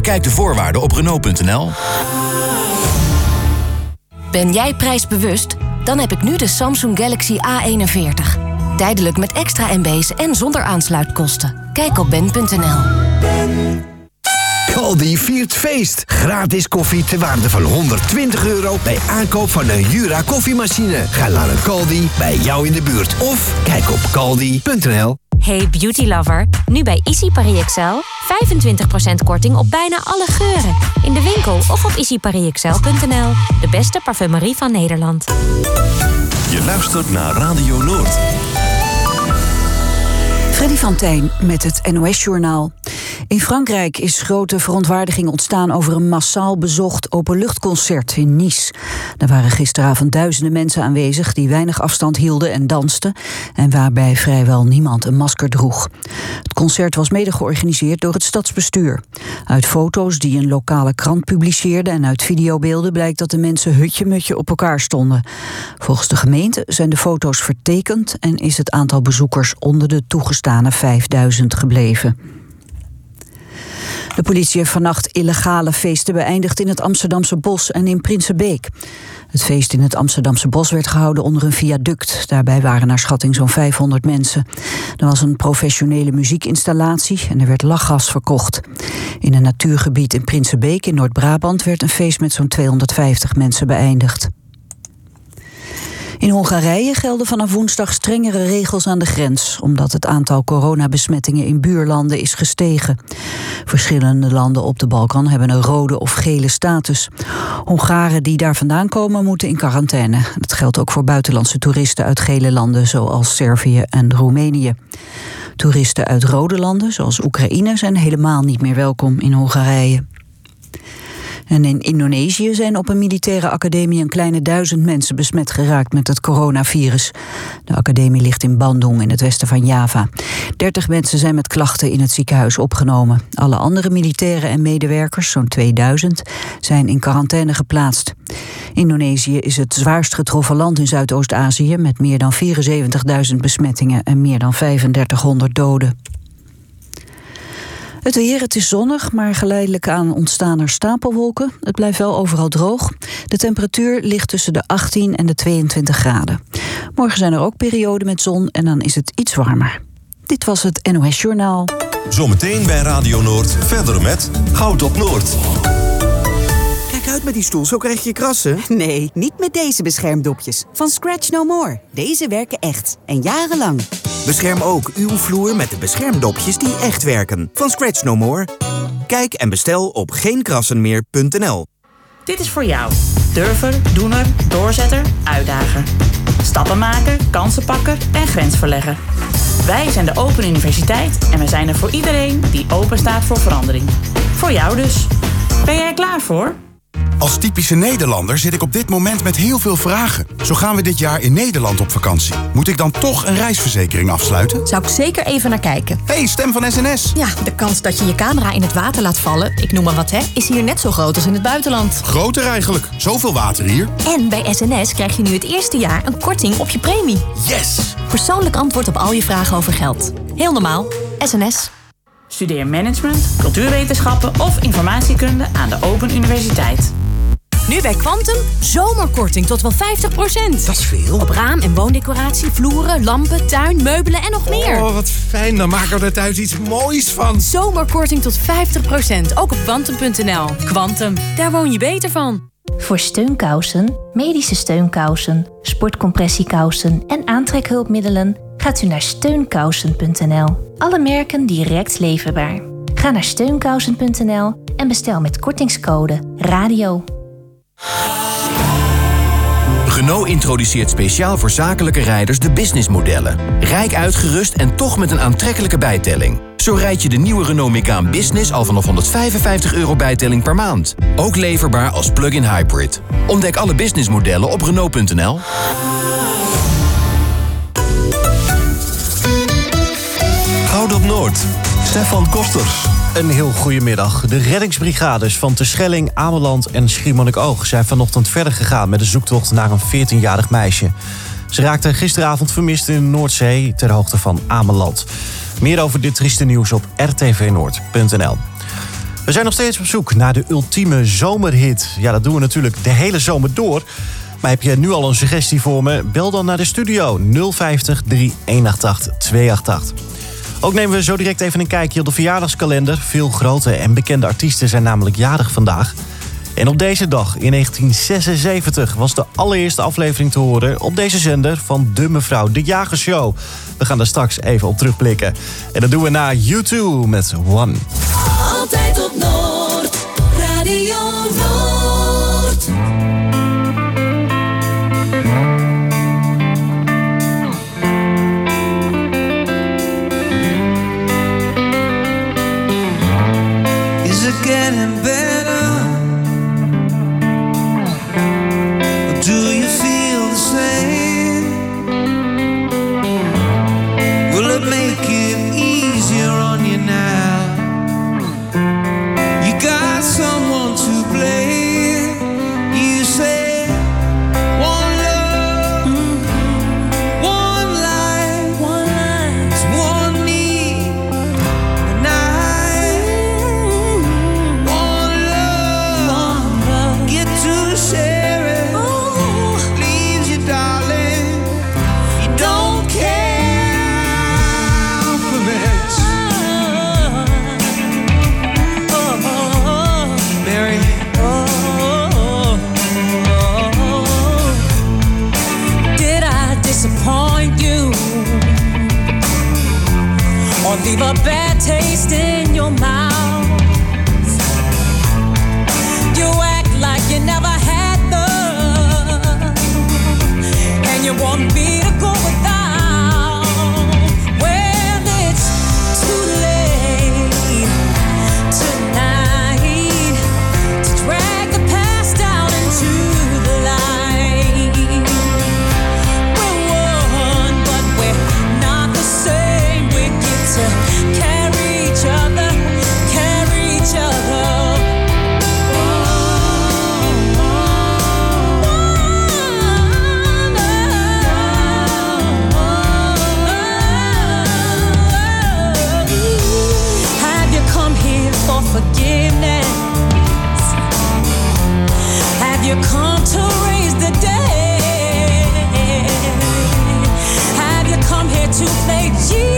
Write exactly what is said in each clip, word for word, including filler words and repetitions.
Bekijk de voorwaarden op Renault punt n l. Ben jij prijsbewust? Dan heb ik nu de Samsung Galaxy A eenenveertig. Tijdelijk met extra M B's en zonder aansluitkosten. Kijk op ben punt n l. Caldi viert feest. Gratis koffie ter waarde van honderdtwintig euro bij aankoop van een Jura koffiemachine. Ga naar een Caldi bij jou in de buurt of kijk op caldi punt n l. Hey beauty lover, nu bij Easy Paris Excel vijfentwintig procent korting op bijna alle geuren. In de winkel of op easy paris excel punt n l. De beste parfumerie van Nederland. Je luistert naar Radio Noord. Freddy van Tijn met het N O S-journaal. In Frankrijk is grote verontwaardiging ontstaan over een massaal bezocht openluchtconcert in Nice. Er waren gisteravond duizenden mensen aanwezig die weinig afstand hielden en dansten en waarbij vrijwel niemand een masker droeg. Het concert was mede georganiseerd door het stadsbestuur. Uit foto's die een lokale krant publiceerde en uit videobeelden blijkt dat de mensen hutje-mutje op elkaar stonden. Volgens de gemeente zijn de foto's vertekend en is het aantal bezoekers onder de toegestane vijfduizend gebleven. De politie heeft vannacht illegale feesten beëindigd in het Amsterdamse Bos en in Prinsenbeek. Het feest in het Amsterdamse Bos werd gehouden onder een viaduct. Daarbij waren naar schatting zo'n vijfhonderd mensen. Er was een professionele muziekinstallatie en er werd lachgas verkocht. In een natuurgebied in Prinsenbeek in Noord-Brabant werd een feest met zo'n tweehonderdvijftig mensen beëindigd. In Hongarije gelden vanaf woensdag strengere regels aan de grens, omdat het aantal coronabesmettingen in buurlanden is gestegen. Verschillende landen op de Balkan hebben een rode of gele status. Hongaren die daar vandaan komen moeten in quarantaine. Dat geldt ook voor buitenlandse toeristen uit gele landen zoals Servië en Roemenië. Toeristen uit rode landen zoals Oekraïne zijn helemaal niet meer welkom in Hongarije. En in Indonesië zijn op een militaire academie een kleine duizend mensen besmet geraakt met het coronavirus. De academie ligt in Bandung in het westen van Java. dertig mensen zijn met klachten in het ziekenhuis opgenomen. Alle andere militairen en medewerkers, zo'n tweeduizend, zijn in quarantaine geplaatst. Indonesië is het zwaarst getroffen land in Zuidoost-Azië met meer dan vierenzeventigduizend besmettingen en meer dan vijfendertighonderd doden. Het weer, het is zonnig, maar geleidelijk aan ontstaan er stapelwolken. Het blijft wel overal droog. De temperatuur ligt tussen de achttien en de tweeëntwintig graden. Morgen zijn er ook perioden met zon en dan is het iets warmer. Dit was het N O S-journaal. Zometeen bij Radio Noord verder met Goud op Noord. Kijk uit met die stoel, zo krijg je krassen. Nee, niet met deze beschermdopjes. Van Scratch No More. Deze werken echt. En jarenlang. Bescherm ook uw vloer met de beschermdopjes die echt werken. Van Scratch No More. Kijk en bestel op geen krassen meer punt n l. Dit is voor jou. Durver, doener, doorzetter, uitdager. Stappen maken, kansen pakken en grensverleggen. Wij zijn de Open Universiteit en we zijn er voor iedereen die open staat voor verandering. Voor jou dus. Ben jij er klaar voor? Als typische Nederlander zit ik op dit moment met heel veel vragen. Zo gaan we dit jaar in Nederland op vakantie. Moet ik dan toch een reisverzekering afsluiten? Zou ik zeker even naar kijken. Hey, Stem van S N S. Ja, de kans dat je je camera in het water laat vallen, ik noem maar wat hè, is hier net zo groot als in het buitenland. Groter eigenlijk. Zoveel water hier. En bij S N S krijg je nu het eerste jaar een korting op je premie. Yes! Persoonlijk antwoord op al je vragen over geld. Heel normaal. S N S. Studeer management, cultuurwetenschappen of informatiekunde aan de Open Universiteit. Nu bij Quantum, zomerkorting tot wel vijftig procent. Dat is veel. Op raam- en woondecoratie, vloeren, lampen, tuin, meubelen en nog meer. Oh, wat fijn. Dan maken we er thuis iets moois van. Zomerkorting tot vijftig procent, ook op quantum punt n l. Quantum, daar woon je beter van. Voor steunkousen, medische steunkousen, sportcompressiekousen en aantrekhulpmiddelen gaat u naar steunkousen punt n l. Alle merken direct leverbaar. Ga naar steunkousen punt n l en bestel met kortingscode RADIO. Renault introduceert speciaal voor zakelijke rijders de businessmodellen. Rijk uitgerust en toch met een aantrekkelijke bijtelling. Zo rijd je de nieuwe Renault Megane Business al vanaf honderdvijfenvijftig euro bijtelling per maand. Ook leverbaar als plug-in hybrid. Ontdek alle businessmodellen op Renault punt n l. Goud op Noord. Stefan Kosters. Een heel goede middag. De reddingsbrigades van Terschelling, Ameland en Schiermonnikoog zijn vanochtend verder gegaan met de zoektocht naar een veertienjarig meisje. Ze raakte gisteravond vermist in de Noordzee ter hoogte van Ameland. Meer over dit trieste nieuws op r t v noord punt n l. We zijn nog steeds op zoek naar de ultieme zomerhit. Ja, dat doen we natuurlijk de hele zomer door. Maar heb je nu al een suggestie voor me? Bel dan naar de studio nul vijftig, drie eenentachtig, tweehonderdachtenachtig. Ook nemen we zo direct even een kijkje op de verjaardagskalender. Veel grote en bekende artiesten zijn namelijk jarig vandaag. En op deze dag in negentien zesenzeventig was de allereerste aflevering te horen op deze zender van de Mevrouw de Jager Show. We gaan daar straks even op terugblikken. En dat doen we na U twee met One. Altijd op Noord, Radio Noord. Is it getting better? Or do you feel the same? Will it make it easier on you now? You got someone to blame. You say one love, one life, one life, one need, and I, one love, get to share it. Leaves you, darling. You don't care for this. Mary. Did I disappoint you or leave a bad taste in your mouth? You act like you never had love, and you want me to go without. Well, it's too late tonight to drag the past out into the light. We're one, but we're not the same. We get to carry each other, carry each other. Have you come here for forgiveness? Have you come to raise the dead? Have you come here to play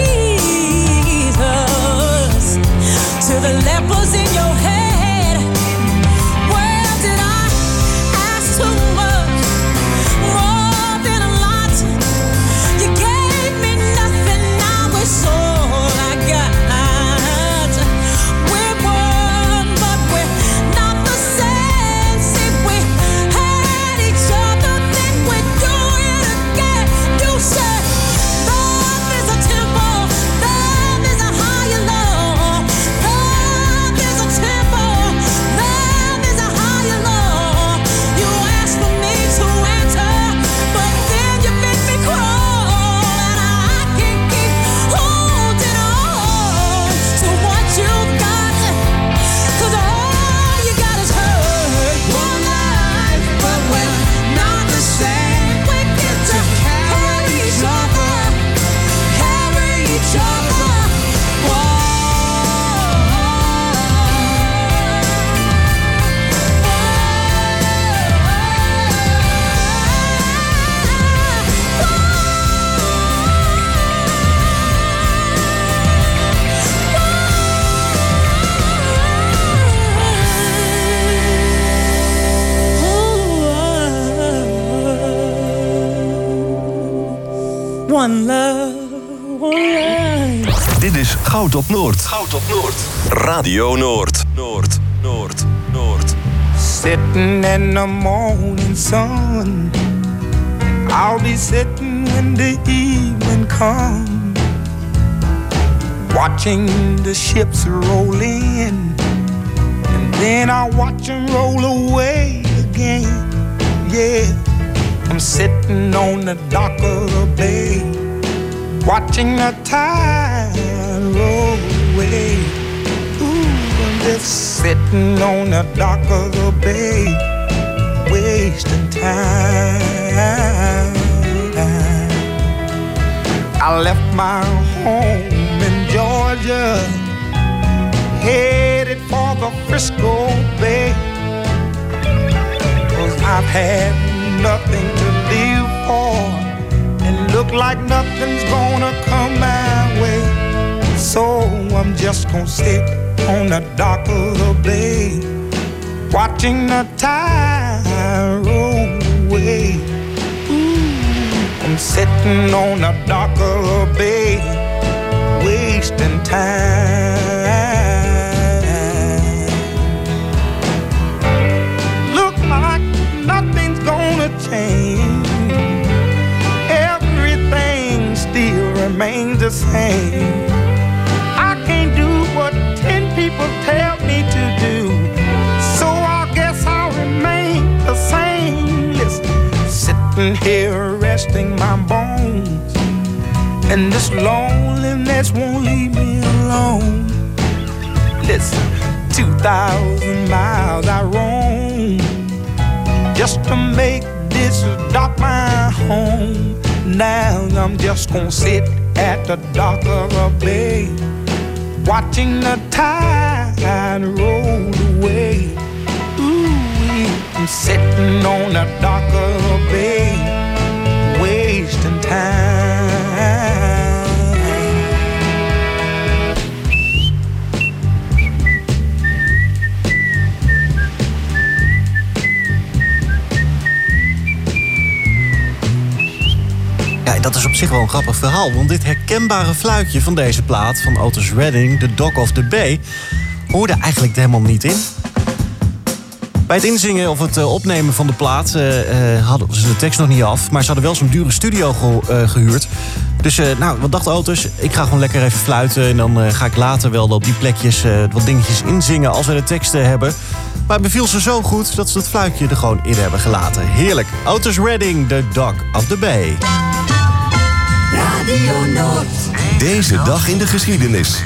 Jesus to the lepers in your head? Well, did I ask too much? More than a lot. You gave me nothing, now it's all I got. We're one, but we're not the same. See, we had each other, then we do it again. You said love is a temple, love is a higher law. Love is a temple, love is a higher law. You asked for me to enter, but then you made me crawl, and I can't keep holding on to what you got, 'cause all you got is hurt. One life, but we're not the same. We get to carry each other, carry each other. One love, one life. Dit is Goud op Noord. Goud op Noord. Radio Noord. Noord, Noord, Noord. Sitting in the morning sun, I'll be sitting when the evening comes, watching the ships roll in, and then I'll watch them roll away again. Yeah, I'm sitting on the dock of the bay, watching the tide roll away. Ooh, I'm just sitting on the dock of the bay, wasting time. I left my home in Georgia, headed for the Frisco Bay. 'Cause I've had nothing to live for, and look like nothing's gonna come my way. So I'm just gonna sit on the dock of the bay, watching the tide roll away. Ooh, I'm sitting on the dock of the bay, wasting time. Look like nothing's gonna change. Everything still remains the same. I can't do what ten people tell me to do, so I guess I'll remain the same. Listen, sitting here resting my bones, and this loneliness won't leave me alone. Listen, two thousand miles I roam just to make this dock my home. Now I'm just gonna sit at the dock of a bay, watching the tide roll away. Ooh, I'm sitting on the dock of a bay, wasting time. Ja, dat is op zich wel een grappig verhaal, want dit herkenbare fluitje van deze plaat van Otis Redding, The Dock of the Bay, hoorde eigenlijk helemaal niet in. Bij het inzingen of het uh, opnemen van de plaat uh, uh, hadden ze de tekst nog niet af, maar ze hadden wel zo'n dure studio ge- uh, gehuurd. Dus uh, nou, wat dacht Otis? Ik ga gewoon lekker even fluiten en dan uh, ga ik later wel op die plekjes uh, wat dingetjes inzingen als we de teksten hebben. Maar het beviel ze zo goed dat ze het fluitje er gewoon in hebben gelaten. Heerlijk. Otis Redding, The Dock of the Bay. Radio Noord. Deze dag in de geschiedenis.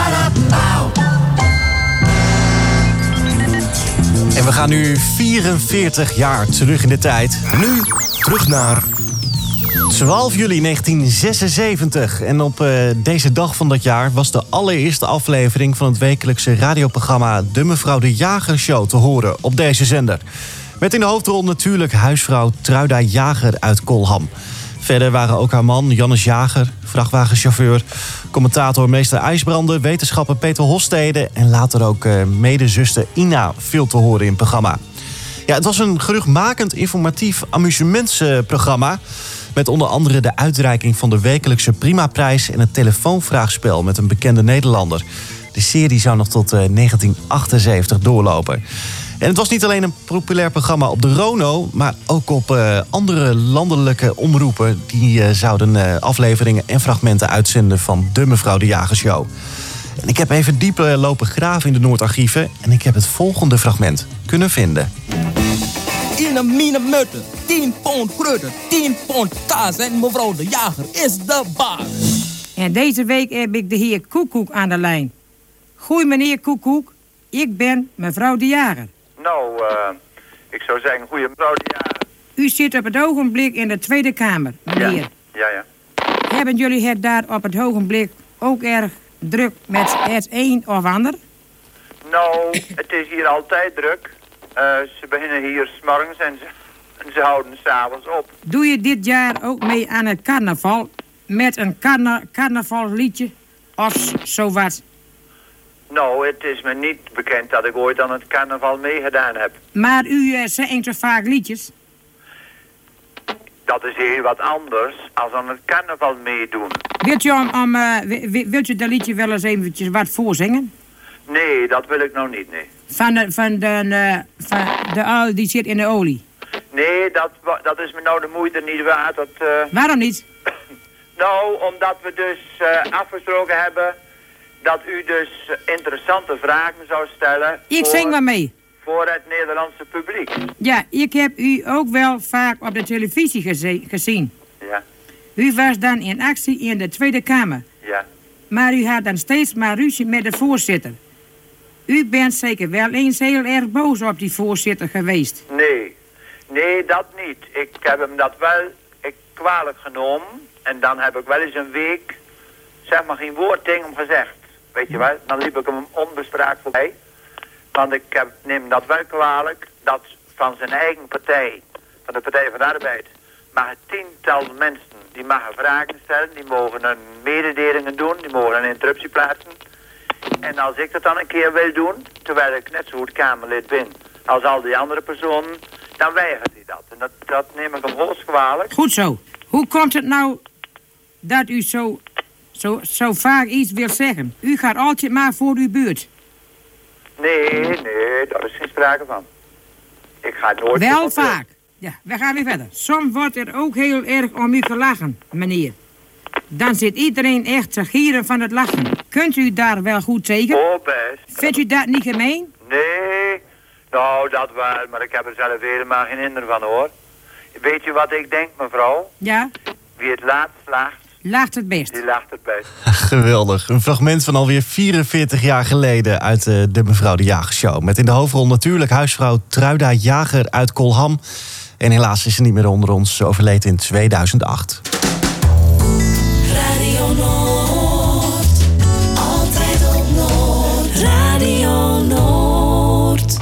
En we gaan nu vierenveertig jaar terug in de tijd. Nu terug naar twaalf juli negentien zesenzeventig. En op uh, deze dag van dat jaar was de allereerste aflevering van het wekelijkse radioprogramma De Mevrouw de Jager Show te horen op deze zender. Met in de hoofdrol natuurlijk huisvrouw Truida Jager uit Kolham. Verder waren ook haar man Jannes Jager, vrachtwagenchauffeur, commentator meester IJsbranden, wetenschapper Peter Hofstede en later ook uh, medezuster Ina veel te horen in het programma. Ja, het was een geruchtmakend informatief amusementsprogramma met onder andere de uitreiking van de wekelijkse Primaprijs en het telefoonvraagspel met een bekende Nederlander. De serie zou nog tot uh, negentien achtenzeventig doorlopen. En het was niet alleen een populair programma op de Rono, maar ook op uh, andere landelijke omroepen. Die uh, zouden uh, afleveringen en fragmenten uitzenden van de Mevrouw de Jager Show. En ik heb even diep uh, lopen graven in de Noordarchieven en ik heb het volgende fragment kunnen vinden. In een mine mutten, tien pond kruiden, tien pond kaas en mevrouw de Jager is de baas. En deze week heb ik de heer Koekoek aan de lijn. Goeie meneer Koekoek, ik ben mevrouw de Jager. Nou, uh, ik zou zeggen, goeie mevrouw de Jager. U zit op het ogenblik in de Tweede Kamer, meneer. Ja, ja, ja. Hebben jullie het daar op het ogenblik ook erg druk met het een of ander? Nou, het is hier altijd druk. Uh, ze beginnen hier 's morgens en ze, en ze houden 's avonds op. Doe je dit jaar ook mee aan het carnaval? Met een carna- carnavalliedje of zowat? Nou, het is me niet bekend dat ik ooit aan het carnaval meegedaan heb. Maar u uh, zingt zo vaak liedjes? Dat is heel wat anders als aan het carnaval meedoen. Wilt je, om, om, uh, w- wilt je dat liedje wel eens eventjes wat voorzingen? Nee, dat wil ik nou niet, nee. Van de, van de, uh, van de uil die zit in de olie? Nee, dat, wa- dat is me nou de moeite niet waard. Dat, uh... Waarom niet? Nou, omdat we dus uh, afgesproken hebben dat u dus interessante vragen zou stellen. Ik voor, zing maar mee. Voor het Nederlandse publiek. Ja, ik heb u ook wel vaak op de televisie geze- gezien. Ja. U was dan in actie in de Tweede Kamer. Ja. Maar u had dan steeds maar ruzie met de voorzitter. U bent zeker wel eens heel erg boos op die voorzitter geweest. Nee, nee, dat niet. Ik heb hem dat wel ik, kwalijk genomen. En dan heb ik wel eens een week, zeg maar, geen woord tegen hem gezegd. Weet je wel, dan liep ik hem onbespraakt voorbij. Want ik heb, neem dat wel kwalijk dat van zijn eigen partij, van de Partij van de Arbeid, mag tientallen mensen, die mogen vragen stellen, die mogen een mededelingen doen, die mogen een interruptie plaatsen. En als ik dat dan een keer wil doen, terwijl ik net zo goed Kamerlid ben als al die andere personen, dan weigert hij dat. En dat, dat neem ik hem hoogst kwalijk. Goed zo. Hoe komt het nou dat u zo, zo, zo vaak iets wilt zeggen? U gaat altijd maar voor uw buurt. Nee, nee, daar is geen sprake van. Ik ga nooit... Wel vaak. Ja, we gaan weer verder. Soms wordt er ook heel erg om u gelachen, meneer. Dan zit iedereen echt te gieren van het lachen. Kunt u daar wel goed tegen? Oh, best. Vindt u dat niet gemeen? Nee, nou dat wel, maar ik heb er zelf helemaal geen hinder van hoor. Weet je wat ik denk, mevrouw? Ja? Wie het laatst lacht... Lacht het best. Die lacht het best. Geweldig. Een fragment van alweer vierenveertig jaar geleden uit uh, de Mevrouw de Jager Show. Met in de hoofdrol natuurlijk huisvrouw Truida Jager uit Kolham. En helaas is ze niet meer onder ons. Ze overleed in tweeduizend acht. Radio Noord, altijd op Noord. Radio Noord.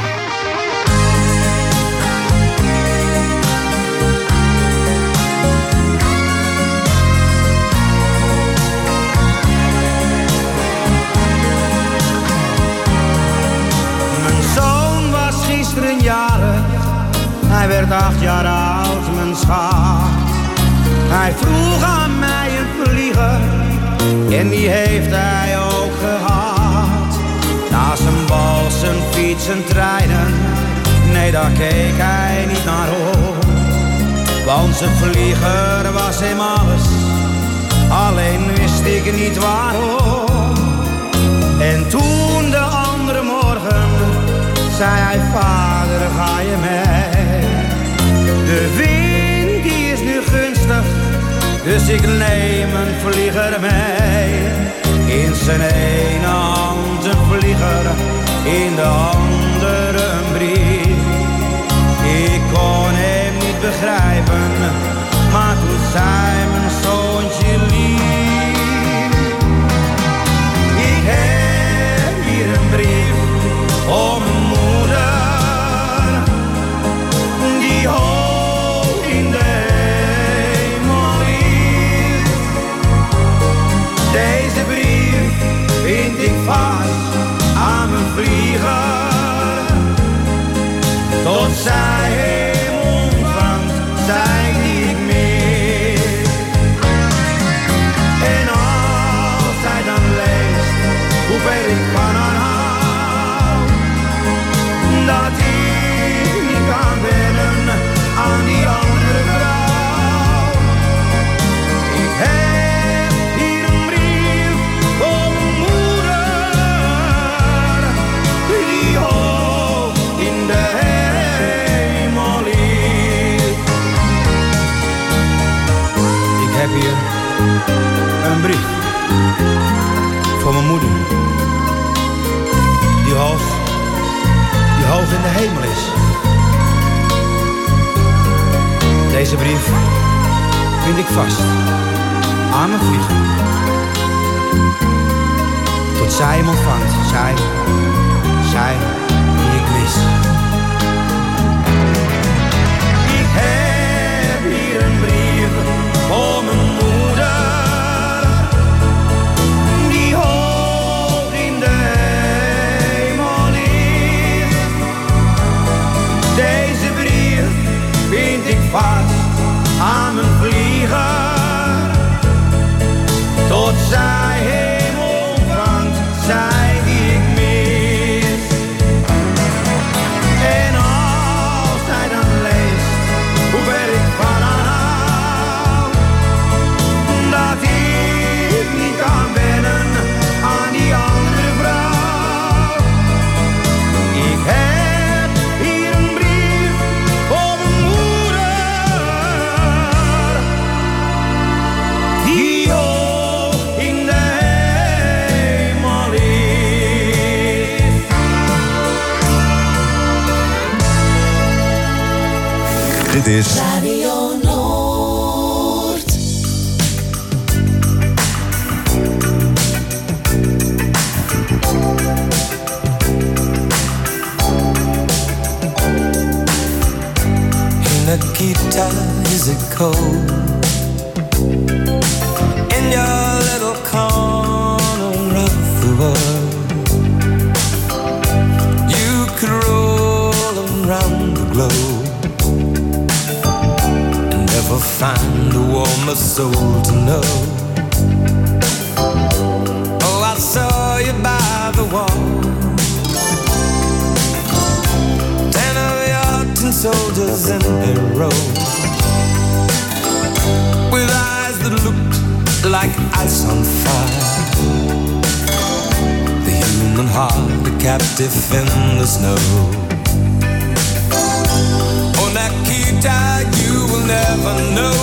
Mijn zoon was gisteren jarig. Hij werd acht jaar oud, mijn schat. Hij vroeg aan mij een vlieger, en die heeft hij ook gehad. Na zijn bal, zijn fiets, zijn treinen, nee daar keek hij niet naar om. Want zijn vlieger was hem alles, alleen wist ik niet waarom. En toen de andere morgen, zei hij vader ga je mee. De wind die is nu gunstig, dus ik neem een vlieger mee. In zijn ene hand een vlieger, in de andere een brief. Ik kon hem niet begrijpen, maar toen zei mijn zoontje lief. Ik heb hier een brief om mijn moeder, die hoog in de hemel ligt. Deze brief vind ik vast aan mijn vlieger. Tot zij hem ontvangt, zij die ik mis. En als zij dan leest hoe ver ik van haar hou, dat ik niet kan wennen aan die andere vrouw. Ik heb hier een brief voor mijn moeder, die hoog in de hemel ligt. Ik heb hier een brief voor mijn moeder, die hoog, die hoog in de hemel is. Deze brief vind ik vast aan mijn vlieger. Tot zij hem ontvangt, zij, zij die ik mis. Ik heb hier een brief voor mijn moeder, die hoog in de hemel ligt. Deze brief vind ik vast aan mijn vlieger. Tot zij hem ontvangt, zij die ik mis. En als zij dan leest hoe ver ik van haar hou, dat ik niet kan wennen aan die andere vrouw. Ik heb hier een brief voor mijn moeder, die hoog in de hemel ligt. Dit is Radio Noord. Nikita, is it cold? In your little corner of the world, you could roll around the globe and never find a warmer soul to know. Oh, I saw you by the wall, ten of your ten soldiers in a row, with eyes that looked like ice on fire, the human heart a captive in the snow. Oh, Nikita, you will never know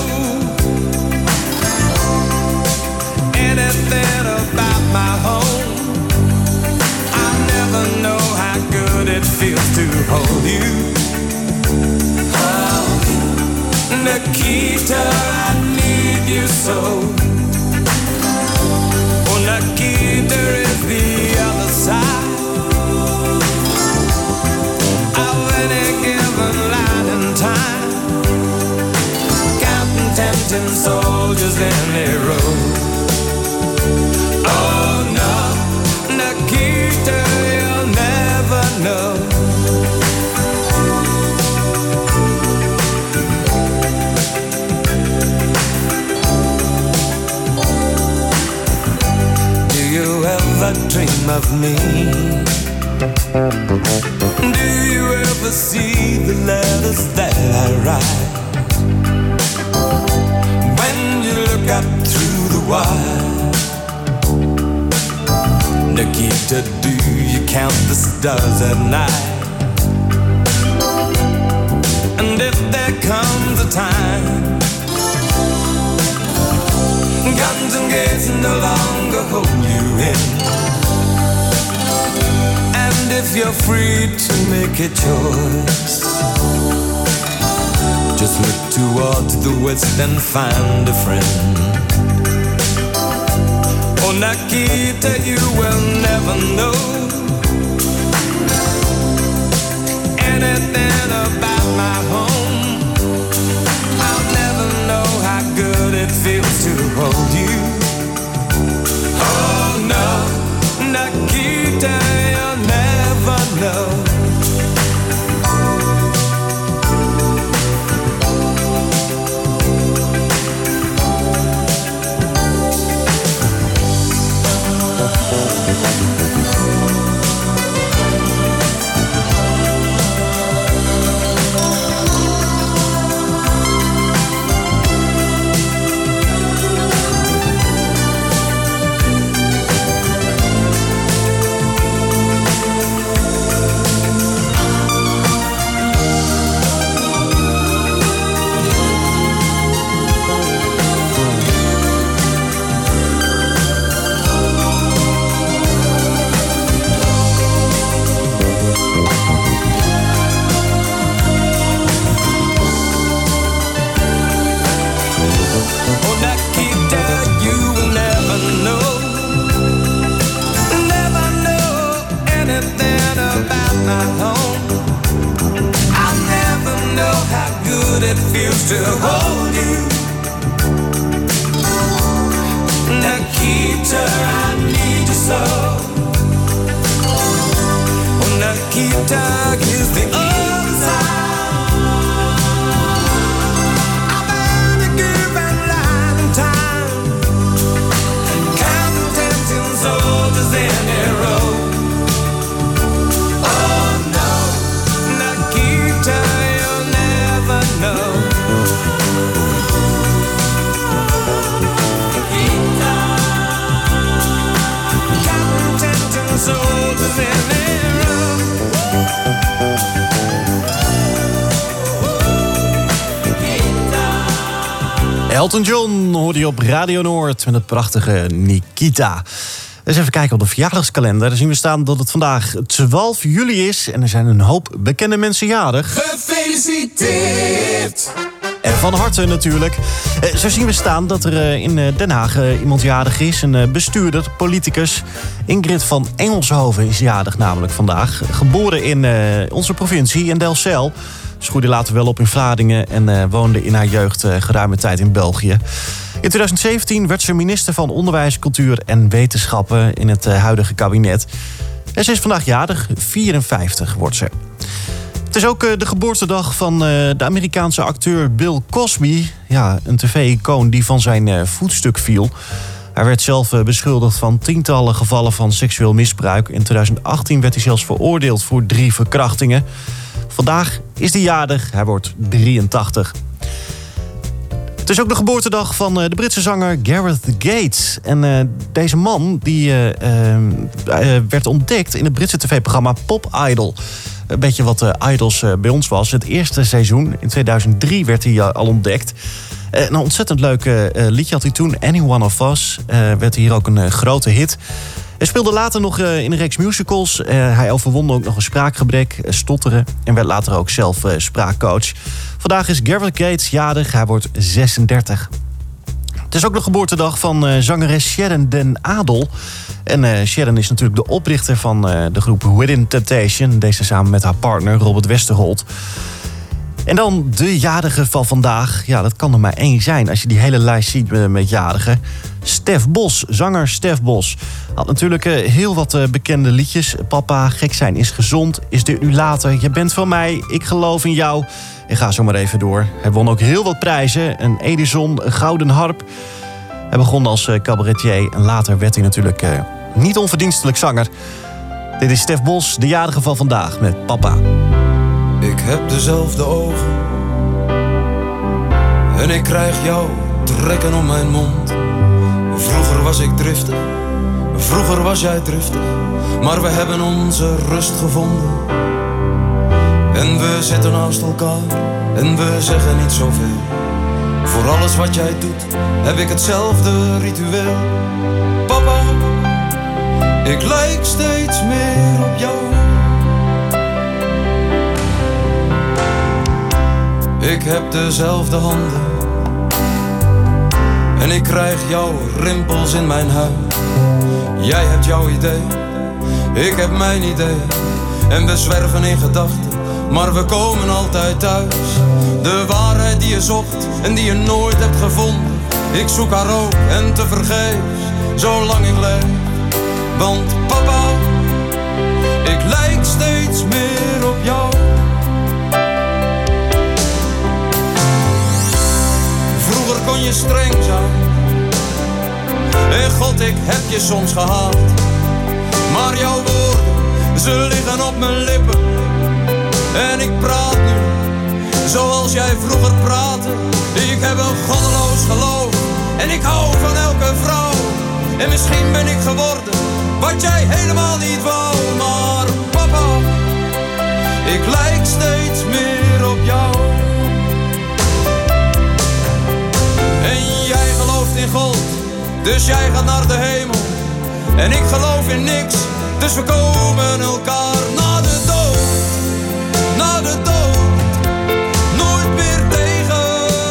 anything about my home. I'll never know how good it feels to hold you. Oh, Nikita, I need you so. Oh, Nikita is the other side of any given line in time, counting tempting soldiers in a row. Oh no, Nikita, you'll never know. Do you ever dream of me? Do you ever see the letters that I write? When you look up through the wire, Nikita, do you count the stars at night? And if there comes a time guns and gates no longer hold you in, and if you're free to make a choice, just look towards the west and find a friend. Oh, Nikita, you will never know anything about my home. I'll never know how good it feels to hold you. Oh no, Nikita, you'll never know. It feels to hold you. Nikita, I need you so. Oh, Nikita, is the other side of any given line in time, counting tempting soldiers in a row. Oh no, Nikita, you'll never know. Elton John hoorde je op Radio Noord met het prachtige Nikita. Eens even kijken op de verjaardagskalender. Dan zien we staan dat het vandaag twaalf juli is. En er zijn een hoop bekende mensen jarig. Gefeliciteerd! En van harte natuurlijk. Zo zien we staan dat er in Den Haag iemand jarig is. Een bestuurder, politicus. Ingrid van Engelshoven is jarig namelijk vandaag. Geboren in onze provincie, in Delfzijl. Ze groeide later wel op in Vlaardingen en uh, woonde in haar jeugd uh, geruime tijd in België. In twintig zeventien werd ze minister van Onderwijs, Cultuur en Wetenschappen in het uh, huidige kabinet. En ze is vandaag jarig, vierenvijftig wordt ze. Het is ook uh, de geboortedag van uh, de Amerikaanse acteur Bill Cosby. Ja, een tv-icoon die van zijn uh, voetstuk viel. Hij werd zelf uh, beschuldigd van tientallen gevallen van seksueel misbruik. In twintig achttien werd hij zelfs veroordeeld voor drie verkrachtingen. Vandaag is hij jarig, hij wordt drieëntachtig. Het is ook de geboortedag van de Britse zanger Gareth Gates. En uh, deze man die, uh, uh, uh, werd ontdekt in het Britse tv-programma Pop Idol. Een beetje wat uh, Idols uh, bij ons was. Het eerste seizoen, in tweeduizend drie, werd hij uh, al ontdekt. Uh, een ontzettend leuk uh, liedje had hij toen, Any One of Us. Uh, werd hier ook een uh, grote hit. Hij speelde later nog uh, in een reeks musicals. Uh, hij overwon ook nog een spraakgebrek, uh, stotteren. En werd later ook zelf uh, spraakcoach. Vandaag is Gareth Gates jarig, hij wordt zesendertig. Het is ook de geboortedag van uh, zangeres Sharon den Adel. En uh, Sharon is natuurlijk de oprichter van uh, de groep Within Temptation. Deze samen met haar partner Robert Westerholt. En dan de jarige van vandaag. Ja, dat kan er maar één zijn als je die hele lijst ziet met, met jarigen. Stef Bos, zanger Stef Bos. Had natuurlijk uh, heel wat uh, bekende liedjes. Papa, gek zijn is gezond. Is dit nu later? Je bent van mij, ik geloof in jou. En ga zo maar even door. Hij won ook heel wat prijzen. Een Edison, een gouden harp. Hij begon als uh, cabaretier. En later werd hij natuurlijk uh, niet onverdienstelijk zanger. Dit is Stef Bos, de jarige van vandaag, met Papa. Ik heb dezelfde ogen en ik krijg jou trekken om mijn mond. Vroeger was ik driftig, vroeger was jij driftig, maar we hebben onze rust gevonden. En we zitten naast elkaar en we zeggen niet zoveel. Voor alles wat jij doet heb ik hetzelfde ritueel. Papa, ik lijk steeds meer op jou. Ik heb dezelfde handen en ik krijg jouw rimpels in mijn huid. Jij hebt jouw idee, ik heb mijn idee. En we zwerven in gedachten, maar we komen altijd thuis. De waarheid die je zocht en die je nooit hebt gevonden. Ik zoek haar ook en tevergeefs, zolang ik leef. Want papa, ik lijk steeds meer op jou. Vroeger kon je streng zijn en God, ik heb je soms gehaat. Maar jouw woorden, ze liggen op mijn lippen. En ik praat nu zoals jij vroeger praatte. Ik heb een goddeloos geloof en ik hou van elke vrouw. En misschien ben ik geworden wat jij helemaal niet wou. Maar papa, ik lijk steeds meer op jou. En jij gelooft in God, dus jij gaat naar de hemel. En ik geloof in niks, dus we komen elkaar na de dood. Na de dood, nooit meer tegen.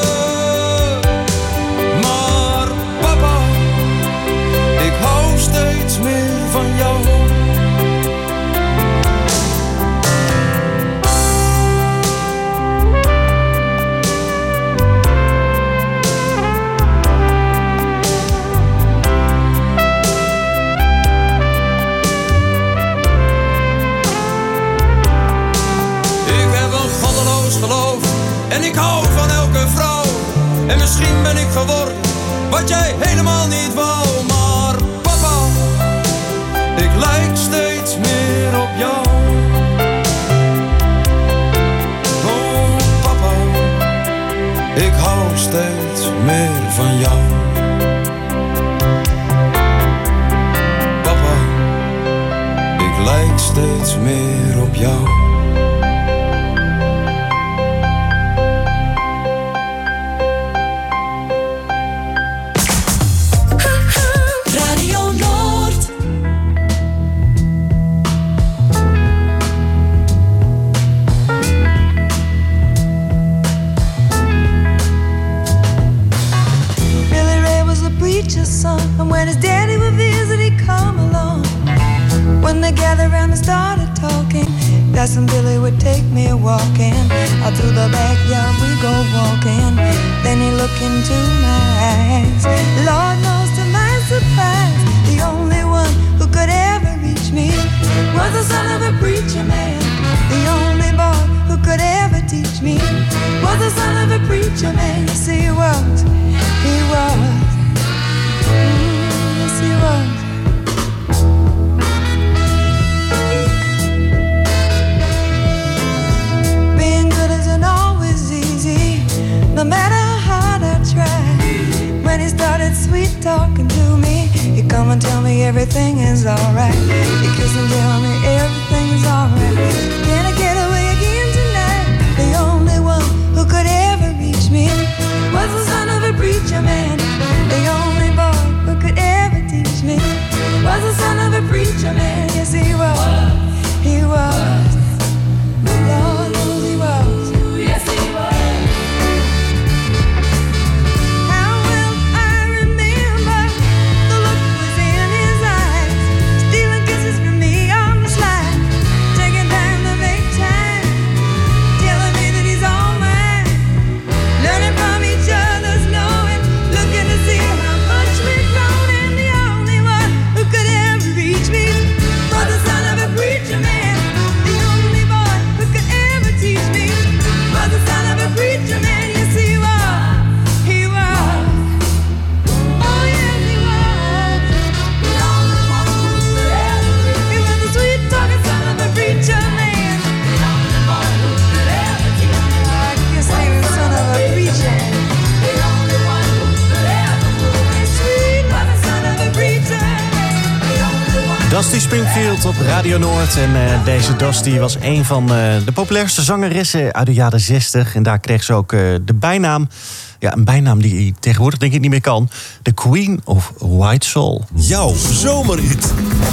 Maar papa, ik hou steeds meer van jou. En ik hou van elke vrouw. En misschien ben ik geworden wat jij helemaal niet wou. Maar papa, ik lijk steeds meer op jou. Oh papa, ik hou steeds meer van jou. Papa, ik lijk steeds meer op jou. And when his daddy would visit, he'd come along. When they gathered around and started talking, that's when Billy would take me walking. Out to the backyard we go walking. Then he looked into my eyes. Lord knows to my surprise, the only one who could ever reach me was the son of a preacher man. The only boy who could ever teach me was the son of a preacher man. Yes, he was, he was, mm, yes, he was. Being good isn't always easy, no matter how hard I try. When he started sweet talking to me, he'd come and tell me everything is alright. He'd kiss and tell me everything is alright. Can I get away again tonight? The only one who could ever reach me was the son of a preacher man. The only boy who could ever teach me was the son of a preacher man. Yes, he was, he was. Lord knows he was. Yes, he was. How will I remember the look was in his eyes, stealing kisses from me on the slide, taking time to make time, telling me that he's all mine, learning from each other's knowing, looking to see how much we've grown, and the only one who could ever reach me was the son of a preacher man. The only boy who could ever teach me was the son of a preacher man. Yes, he was, he was. Oh, yes, he was. The only one who could ever reach me. He was the sweet talking son of a preacher man. The only boy who could ever teach me. I guess he was son of a preacher. The only one who could ever move me. Sweet was the son of a preacher man. The only one. Dusty Springfield op Radio Noord. En uh, deze Dusty was een van uh, de populairste zangeressen uit de jaren zestig. En daar kreeg ze ook uh, de bijnaam. Ja, een bijnaam die tegenwoordig denk ik niet meer kan. The Queen of White Soul. Jouw zomerhit.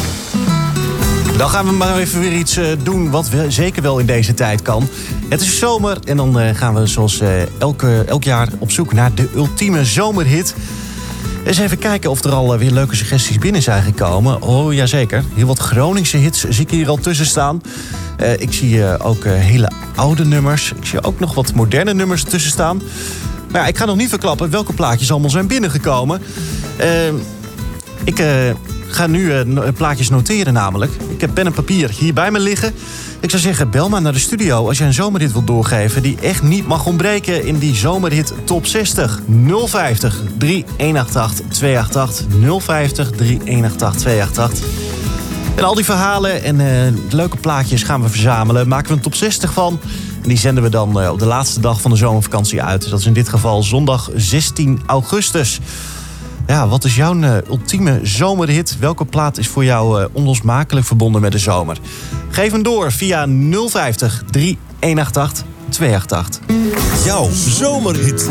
Dan gaan we maar even weer iets uh, doen wat we zeker wel in deze tijd kan. Het is zomer en dan uh, gaan we zoals uh, elke, elk jaar op zoek naar de ultieme zomerhit. Eens even kijken of er al uh, weer leuke suggesties binnen zijn gekomen. Oh, jazeker. Heel wat Groningse hits zie ik hier al tussen staan. Uh, ik zie uh, ook uh, hele oude nummers. Ik zie ook nog wat moderne nummers tussen staan. Maar ja, ik ga nog niet verklappen welke plaatjes allemaal zijn binnengekomen. Uh, ik uh, ga nu uh, plaatjes noteren namelijk. Ik heb pen en papier hier bij me liggen. Ik zou zeggen, bel maar naar de studio als je een zomerhit wilt doorgeven die echt niet mag ontbreken in die zomerhit top zestig. nul vijftig, drie een acht acht, twee acht acht. nul vijftig, drie een acht acht, twee acht acht. En al die verhalen en uh, leuke plaatjes gaan we verzamelen. Maken we een top zestig van. En die zenden we dan uh, op de laatste dag van de zomervakantie uit. Dat is in dit geval zondag zestien augustus. Ja, wat is jouw uh, ultieme zomerhit? Welke plaat is voor jou uh, onlosmakelijk verbonden met de zomer? Geef hem door via nul vijftig, drie een acht acht, twee acht acht. Jouw zomerhit.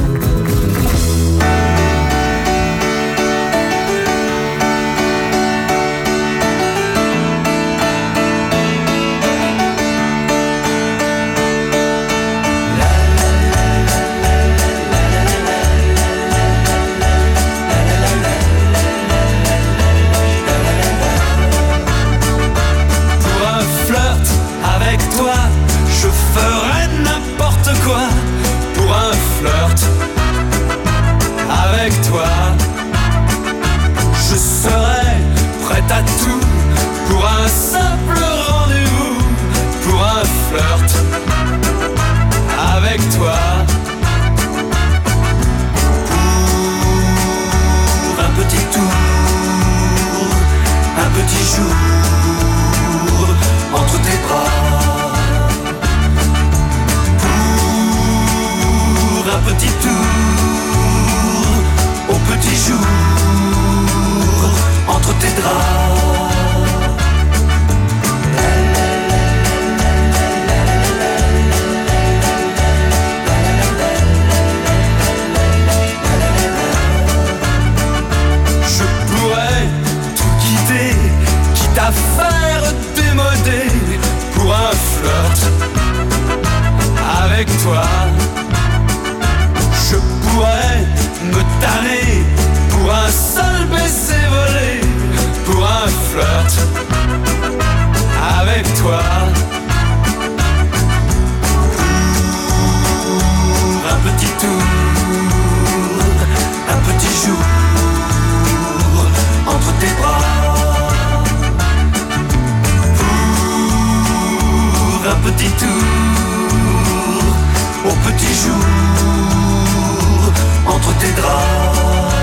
petit jour entre tes draps.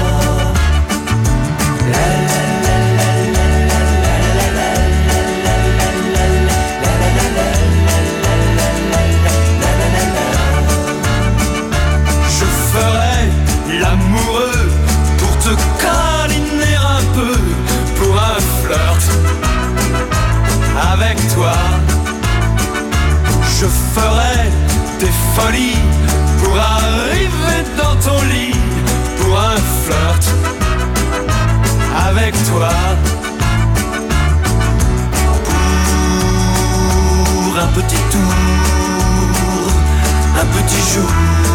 Je ferai l'amoureux pour te câliner un peu, pour un flirt avec toi. Je ferai des folies pour arriver dans ton lit, pour un flirt avec toi. Pour un petit tour, un petit jour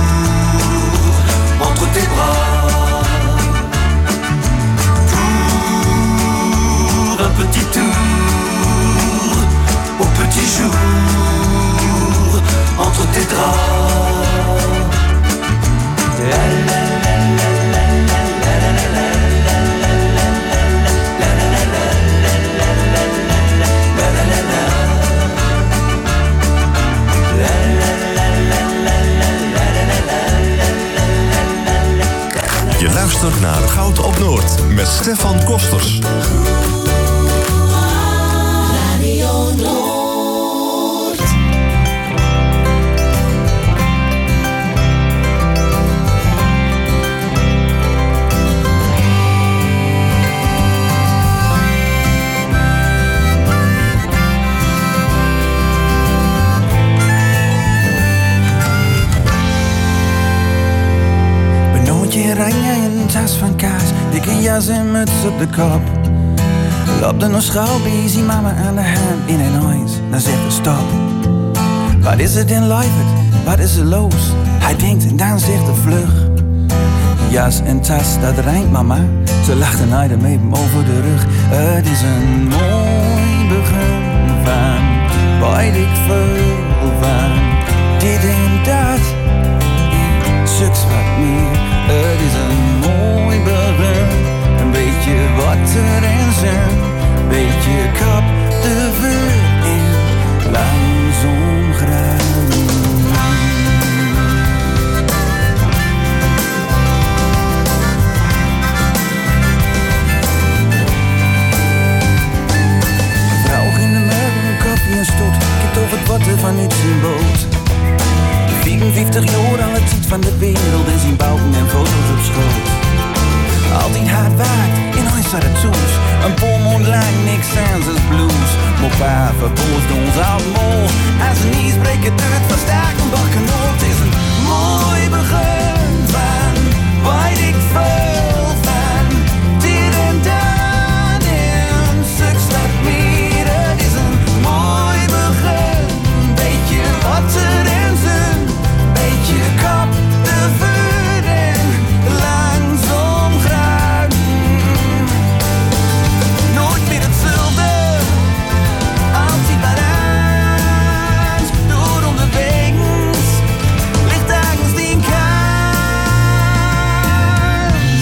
entre tes bras. Pour un petit tour, au petit jour entre tes draps. La, la, la, la, la, la, la, la, la. Je luistert naar Goud op Noord met Stefan Kosters. Radio Noord. Oranje in een tas van kaas, dikke jas en muts op de kop. Loopt er nog school bij, zie mama aan de hand in een huis. Dan zegt ze stop. Wat is het in Leuvert? Wat is er los? Hij denkt en dan zegt hij vlug. Jas en tas, dat rijmt mama. Ze lacht en hij ermee over de rug. Het is een mooi begin van waar ik veel van. Dit en dat, suks wat meer. Het is een mooi begin, een beetje water en zon, beetje kap de vuur in, langzaam graden. Vrouw in de merken, koffie en stoet, kijkt over het water van iets in boot. vierenvijftig jaar al het ziet van de wereld en zien bouwen en foto's op schoot. Altijd hard waard, in huis zat het soes. Een paar maand lang niks aan als blues. Maar pa verpoosd ons allemaal. Als een ijsbreker doet van staak en bakken op. Het is een mooi begin van waar ik veel van. Dit en dan en suks wat meer. Het is een mooi begin, een beetje water en zon. Beetje kap de vuur en langzaam graden. Nooit meer hetzelfde, altijd wat anders. Door onderwegens, ligt ergens die kans.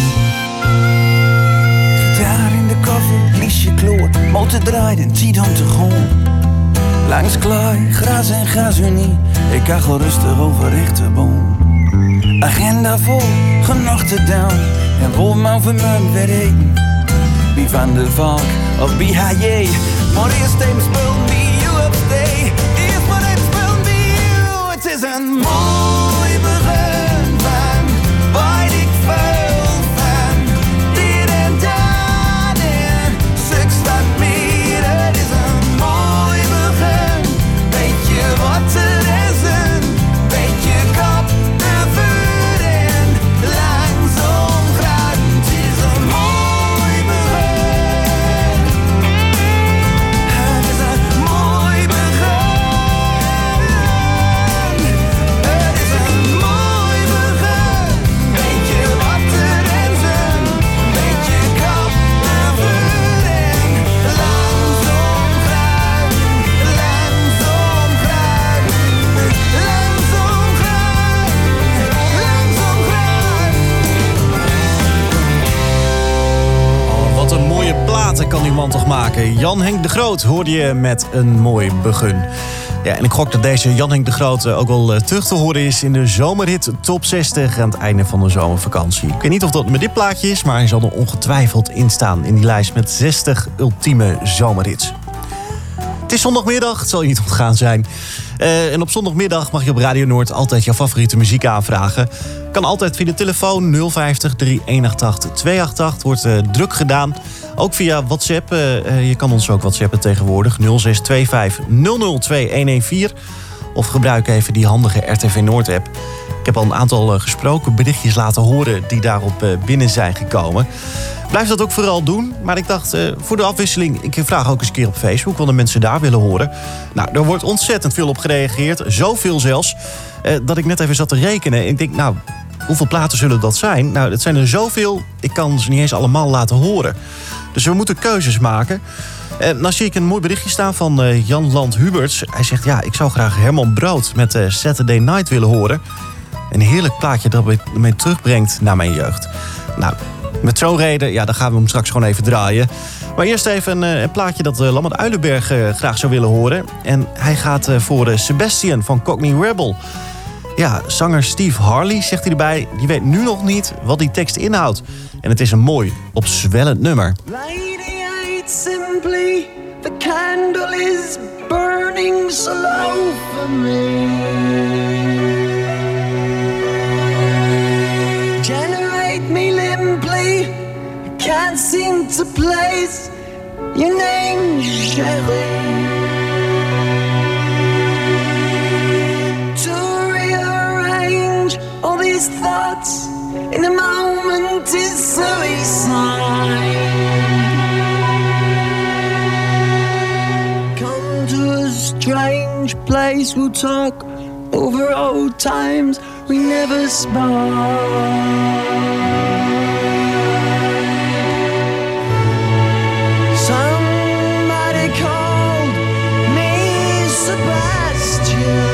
Gitaar in de koffie, liesje kloor, motor draait en tiet om te gaan. Langs klei, gras en gasunie, ik kachel rustig over rechterboom. Agenda vol, genoeg te doen, en vol man vermunt weer eten. Wie van de Valk of bij H J, maar eerst even spullen bij you op stay. Eerst maar even spullen bij you, het is een mooi begin van waar ik veel van. Dit en dat en suks wat meer, het is een mooi begin. Beetje water en zon, beetje kap de vuur en langzaam graden. Het is een mooi begin. Het is een mooi begin. Het is een mooi begin. Beetje water en zon, beetje kap de vuur en langzaam graden. Langzaam graden. Langzaam graden. Langzaam graden. Oh, wat een mooie platen kan die man toch maken. Jan Henk de Groot hoorde je met een mooi begin. Ja, en ik gok dat deze Jan Henk de Groot ook wel uh, terug te horen is in de zomerhit Top zestig aan het einde van de zomervakantie. Ik weet niet of dat met dit plaatje is, maar hij zal er ongetwijfeld in staan in die lijst met zestig ultieme zomerhits. Het is zondagmiddag, het zal je niet ontgaan zijn. Uh, en op zondagmiddag mag je op Radio Noord altijd jouw favoriete muziek aanvragen. Kan altijd via de telefoon nul vijftig, drie eenentachtig, tweehonderdachtenachtig. Wordt uh, druk gedaan. Ook via WhatsApp. Uh, uh, je kan ons ook WhatsAppen tegenwoordig. nul zes twee vijf nul nul twee een een vier. Of gebruik even die handige R T V Noord app. Ik heb al een aantal uh, gesproken berichtjes laten horen die daarop uh, binnen zijn gekomen. Blijf dat ook vooral doen. Maar ik dacht, uh, voor de afwisseling, ik vraag ook eens een keer op Facebook wat de mensen daar willen horen. Nou, er wordt ontzettend veel op gereageerd. Zoveel zelfs, uh, dat ik net even zat te rekenen. En ik denk, nou, hoeveel platen zullen dat zijn? Nou, het zijn er zoveel, ik kan ze niet eens allemaal laten horen. Dus we moeten keuzes maken. Uh, nou zie ik een mooi berichtje staan van uh, Jan Land Huberts. Hij zegt, ja, ik zou graag Herman Brood met uh, Saturday Night willen horen. Een heerlijk plaatje dat me, me terugbrengt naar mijn jeugd. Nou, met zo'n reden, ja, dan gaan we hem straks gewoon even draaien. Maar eerst even een, een plaatje dat uh, Lambert Uilenberg uh, graag zou willen horen. En hij gaat uh, voor uh, Sebastian van Cockney Rebel. Ja, zanger Steve Harley, zegt hij erbij, die weet nu nog niet wat die tekst inhoudt. En het is een mooi, opzwellend nummer. Lady, ain't simply, the candle is burning slow for me. Generate me limply, I can't seem to place your name, Sherry. To rearrange all these thoughts in a moment is suicide. Come to a strange place, we'll talk over old times we never spoke. Somebody called me Sebastian.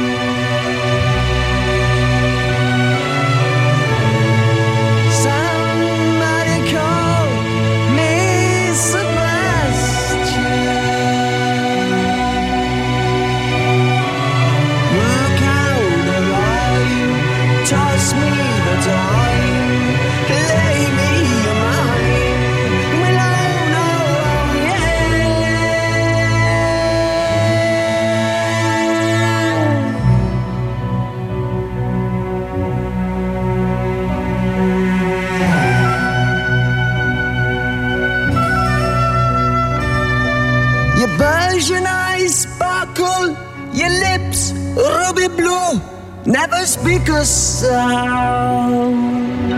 Persian eyes sparkle, your lips ruby blue, never speak a sound.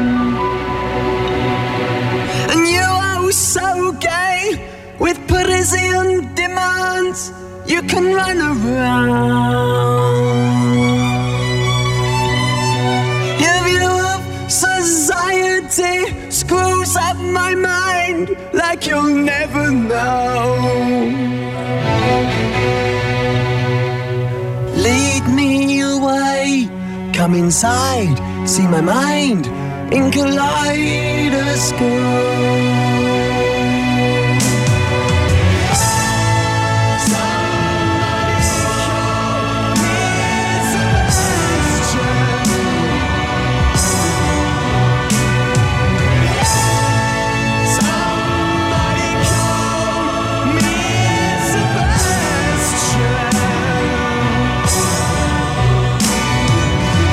And you are so gay with Parisian demands, you can run around. Your view of society screws up my mind like you'll never know. Lead me away, come inside, see my mind in kaleidoscope.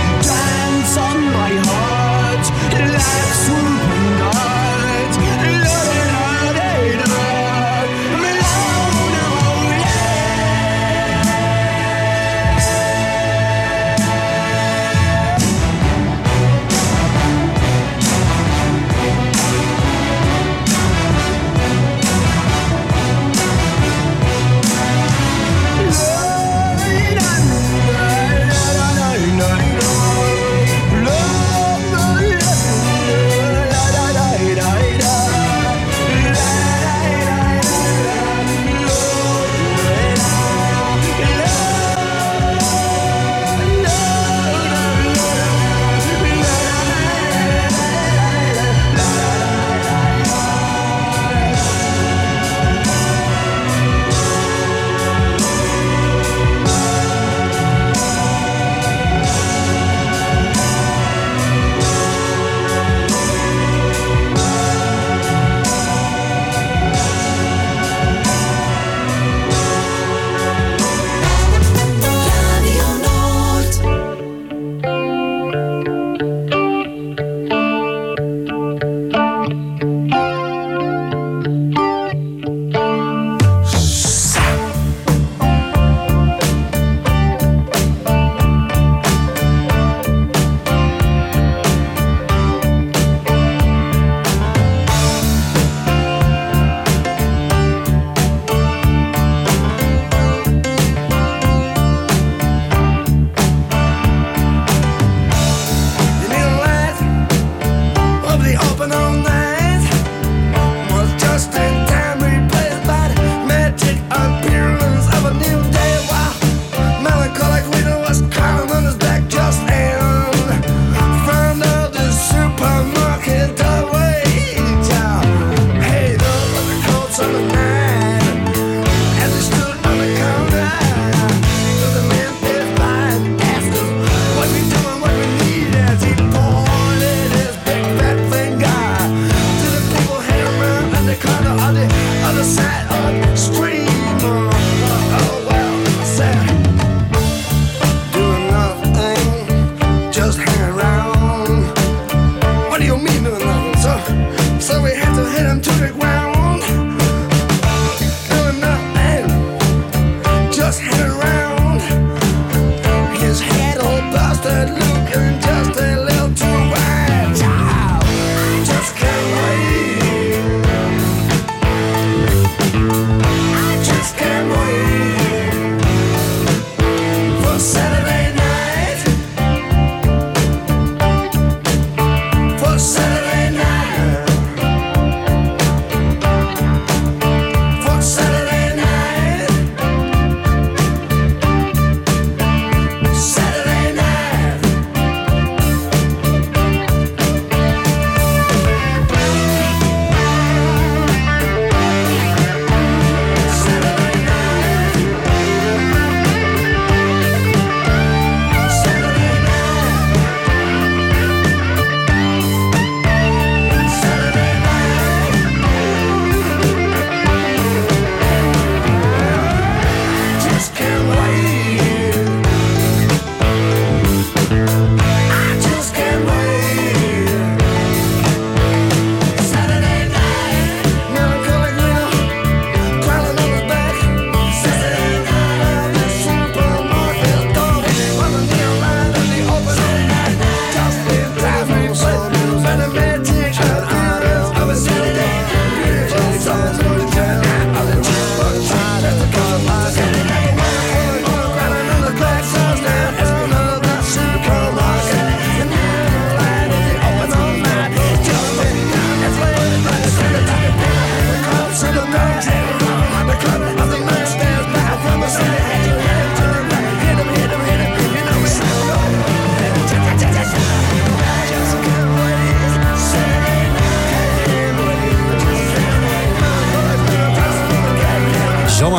Swooping God,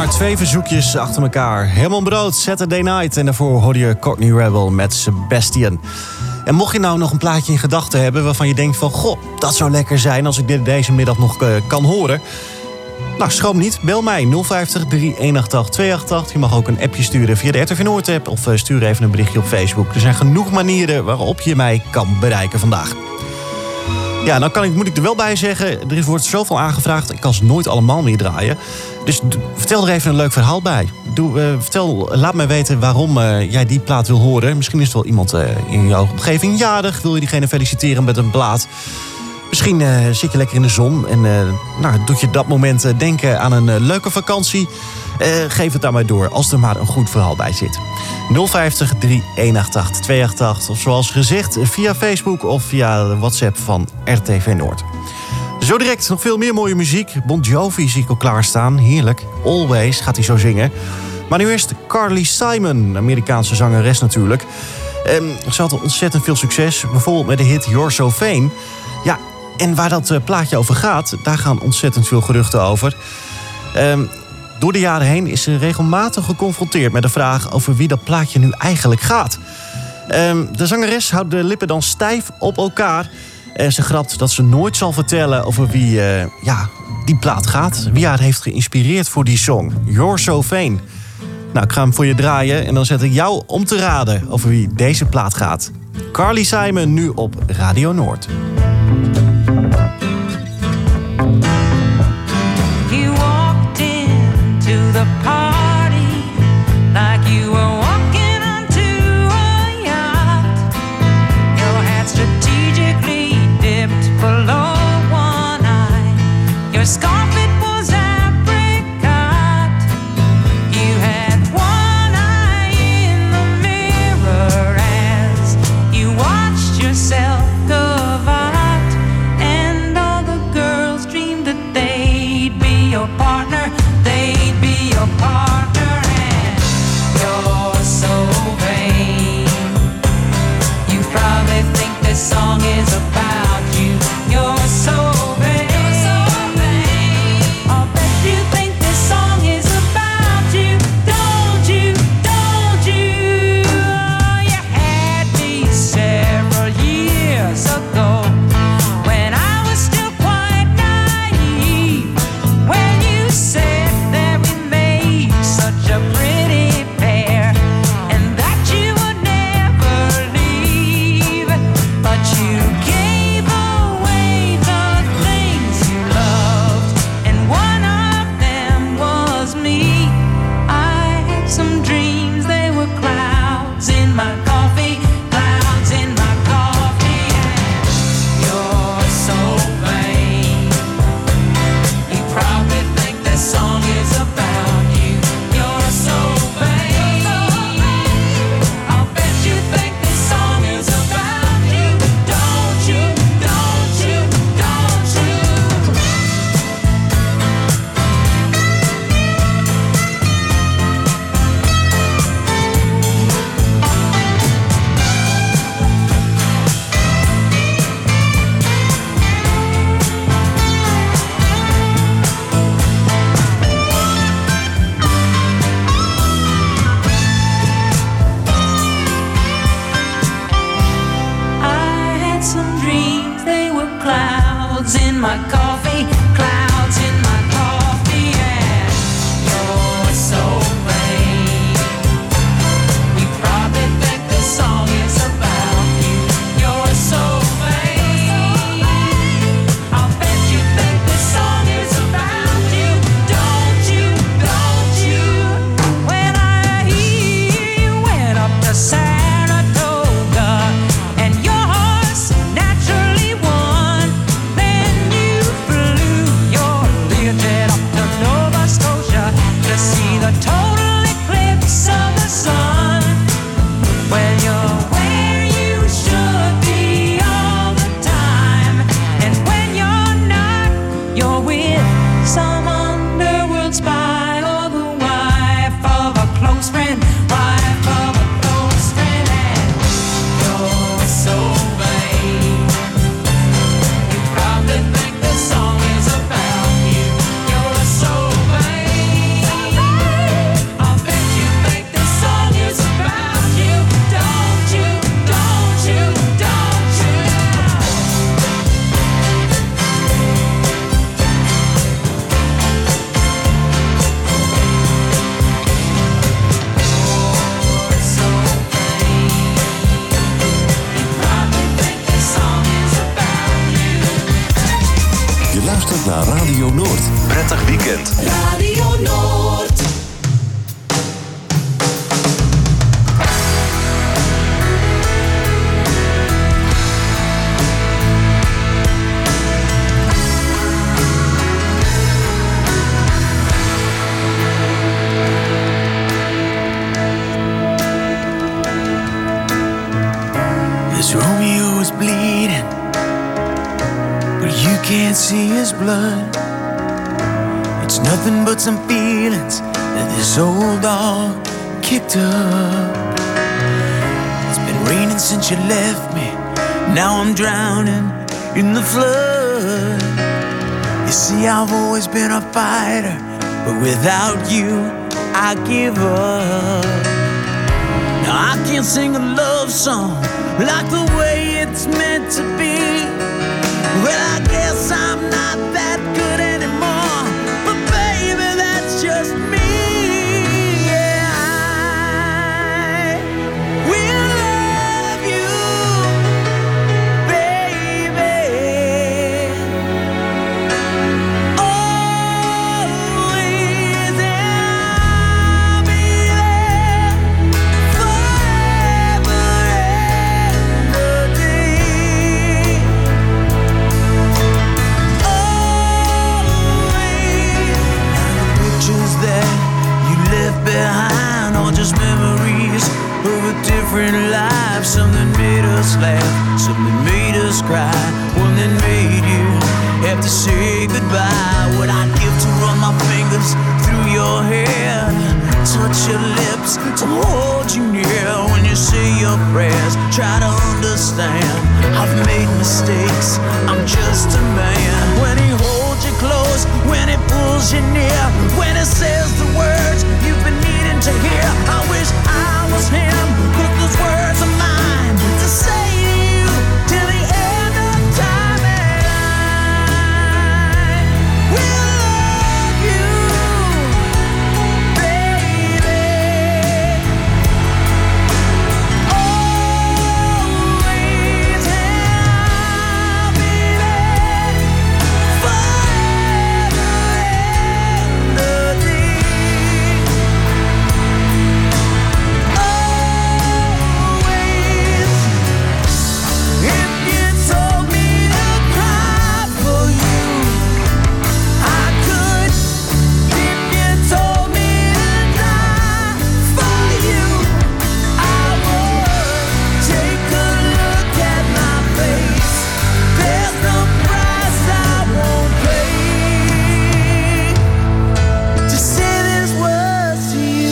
maar twee verzoekjes achter elkaar. Herman Brood, Saturday Night. En daarvoor hoorde je Courtney Rebel met Sebastian. En mocht je nou nog een plaatje in gedachten hebben waarvan je denkt van... goh, dat zou lekker zijn als ik dit deze middag nog uh, kan horen. Nou, schroom niet. Bel mij nul vijftig, drie eenentachtig, tweeëntachtig. Je mag ook een appje sturen via de R T V Noord app... of uh, stuur even een berichtje op Facebook. Er zijn genoeg manieren waarop je mij kan bereiken vandaag. Ja, nou kan ik, moet ik er wel bij zeggen... er wordt zoveel aangevraagd, ik kan ze nooit allemaal meer draaien. Dus d- vertel er even een leuk verhaal bij. Doe, uh, vertel, laat mij weten waarom uh, jij die plaat wil horen. Misschien is het wel iemand uh, in jouw omgeving jarig. Wil je diegene feliciteren met een plaat? Misschien uh, zit je lekker in de zon en uh, nou, doet je dat moment uh, denken aan een uh, leuke vakantie. Uh, geef het aan mij door, als er maar een goed verhaal bij zit. nul vijftig, drie eenentachtig, tweeëntachtig. Of zoals gezegd, via Facebook of via de WhatsApp van R T V Noord. Zo direct nog veel meer mooie muziek. Bon Jovi zie ik al klaarstaan. Heerlijk. Always gaat hij zo zingen. Maar nu eerst Carly Simon, Amerikaanse zangeres natuurlijk. Um, ze had ontzettend veel succes. Bijvoorbeeld met de hit You're So Vain. Ja, en waar dat uh, plaatje over gaat, daar gaan ontzettend veel geruchten over. Um, door de jaren heen is ze regelmatig geconfronteerd met de vraag over wie dat plaatje nu eigenlijk gaat. Um, de zangeres houdt de lippen dan stijf op elkaar. En ze grapt dat ze nooit zal vertellen over wie uh, ja, die plaat gaat. Wie haar heeft geïnspireerd voor die song. You're So Vain. Nou, ik ga hem voor je draaien en dan zet ik jou om te raden over wie deze plaat gaat. Carly Simon nu op Radio Noord. You walked into the party like you were walking onto a yacht. Your hat strategically dipped below one eye. Your scarf, it was apricot. You had one eye in the mirror as you watched yourself go out. And all the girls dreamed that they'd be your partner. They'd be your partner. And you're so vain. You probably think this song is about you. You're so vain. I'll bet you think this song is about you. Don't you, don't you? You had me several years ago when I was still quite naive. When you said that we made such a pretty pair and that you would never leave. But you gave away the things you loved, and one of them was me. I had some dreams, they were clouds in my coffee, clouds in my coffee. And you're so vain. You probably think this song is about you. You're so vain. I'll bet you think this song is about you. Don't you, don't you, don't you? I had some dreams, they were clouds in my coffee, clouds in my coffee. And you're so vain. You probably think this song is about you. You're so vain. I'll bet you think this song is about you. Don't you, don't you? When I hear you went up to Saratoga and your horse naturally won, then you naar Radio Noord. Prettig weekend. Radio Noord. This Romeo is bleeding, but you can't see his blood. It's nothing but some feelings that this old dog kicked up. It's been raining since you left me. Now I'm drowning in the flood. You see, I've always been a fighter, but without you, I give up. Now I can't sing a love song like the way it's meant to be. Well, I guess I'm not that good anymore, but baby, that's just me. Yeah, I will love you, baby, always, and I'll be there forever and a day. Pictures that you left behind, or just memories of a different life. Something made us laugh, something made us cry, one that made you have to say goodbye. What I'd give to run my fingers through your hair, touch your lips, to hold you near when you say your prayers. Try to understand, I've made mistakes, I'm just a man. When he holds you close, when he pulls you near, when he says the words you've been needing to hear. I wish I was him, but those words are mine to say to you till the end of time. And I will love you, baby, always, and I'll be there forever and a day. Always. If you told me to cry for you, I could. If you told me to die for you, I would. Take a look at my face. There's no price I won't pay to say these words to you.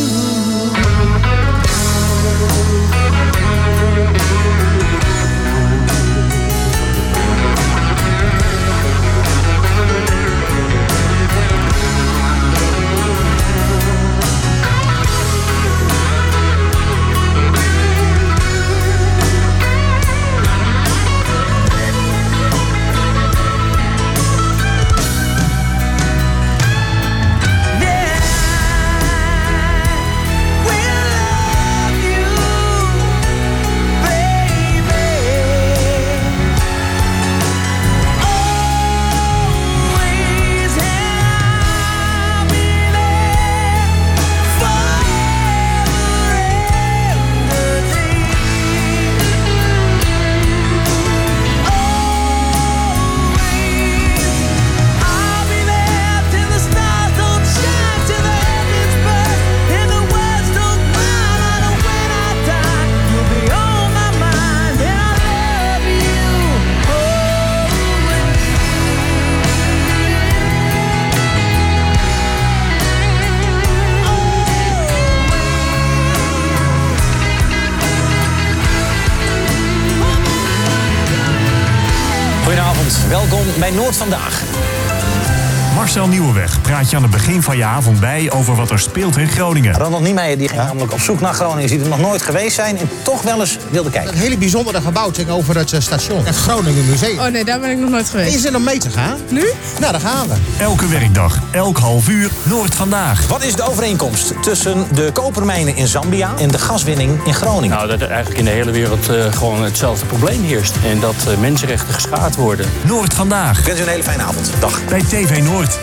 Goedenavond, welkom bij Noord Vandaag. Marcel Nieuwenweg praat je aan het begin van je avond bij over wat er speelt in Groningen. Ronald Niemeyer die ging namelijk op zoek naar Groningen. Ziet er nog nooit geweest zijn en toch wel eens wilde kijken. Een hele bijzondere gebouw tegenover het uh, station. Het Groningen Museum. Oh nee, daar ben ik nog nooit geweest. Is er nog mee te gaan? Nu? Nou, daar gaan we. Elke werkdag, elk half uur, Noord vandaag. Wat is de overeenkomst tussen de kopermijnen in Zambia en de gaswinning in Groningen? Nou, dat er eigenlijk in de hele wereld uh, gewoon hetzelfde probleem heerst. En dat uh, mensenrechten geschaad worden. Noord vandaag. Ik wens u een hele fijne avond. Dag. Bij T V Noord.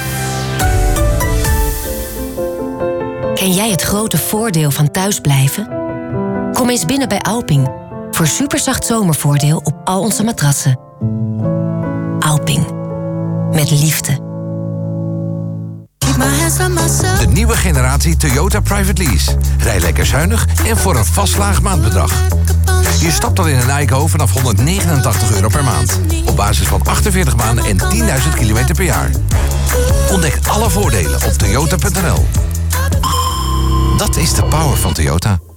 Ken jij het grote voordeel van thuisblijven? Kom eens binnen bij Alping. Voor superzacht zomervoordeel op al onze matrassen. Alping. Met liefde. De nieuwe generatie Toyota Private Lease. Rij lekker zuinig en voor een vast laag maandbedrag. Je stapt al in een Igo vanaf honderdnegenentachtig euro per maand. Op basis van achtenveertig maanden en tienduizend kilometer per jaar. Ontdek alle voordelen op toyota punt n l. Dat is de power van Toyota.